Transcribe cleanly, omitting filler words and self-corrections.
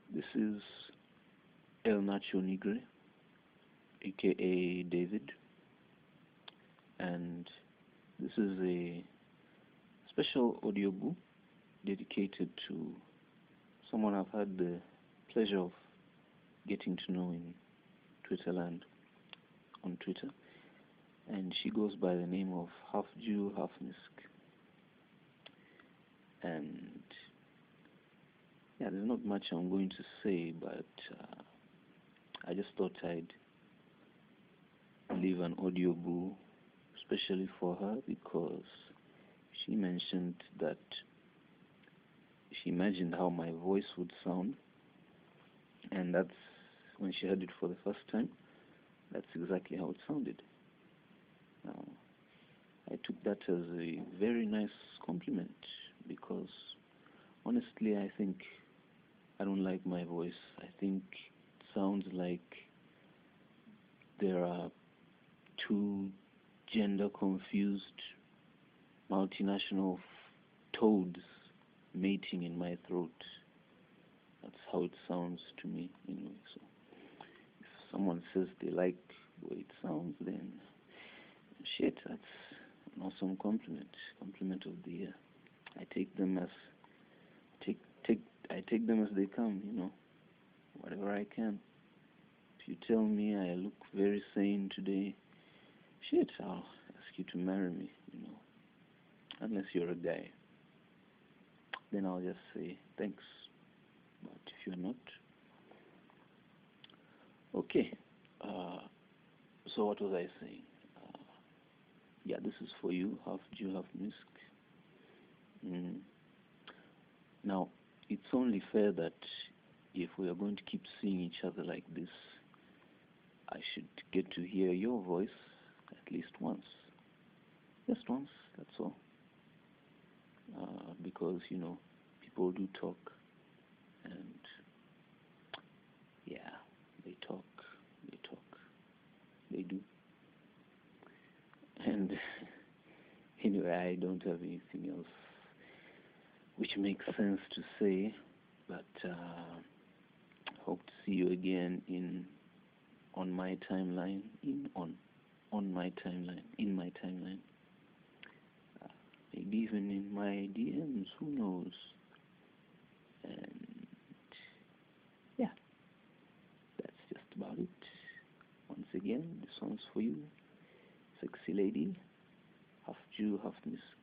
This is El Nacho Nigre, aka David, and this is a special audiobook dedicated to someone I've had the pleasure of getting to know in Twitterland, on Twitter, and she goes by the name of Half Jew, Half Misk. And yeah, there's not much I'm going to say, but I just thought I'd leave an audiobook especially for her because she mentioned that she imagined how my voice would sound, and that's when she heard it for the first time. That's exactly how it sounded. Now, I took that as a very nice compliment because honestly, I think I don't like my voice. I think it sounds like there are two gender confused multinational toads mating in my throat. That's how it sounds to me anyway. So if someone says they like the way it sounds, then shit, that's an awesome compliment of the year. I take them as I take them as they come, whatever I can. If you tell me I look very sane today, shit, I'll ask you to marry me, unless you're a guy. Then I'll just say thanks. But if you're not, okay. So what was I saying? Yeah, this is for you, Half Jew, Half Misk. Now, it's only fair that if we are going to keep seeing each other like this, I should get to hear your voice at least once. Just once, that's all. Because, people do talk, and yeah, they talk, they do. And anyway, I don't have anything else which makes sense to say, but hope to see you again on my timeline, on my timeline, in my timeline, maybe even in my DMs, who knows? And yeah, that's just about it. Once again, this one's for you, sexy lady, half Jew, half Misk.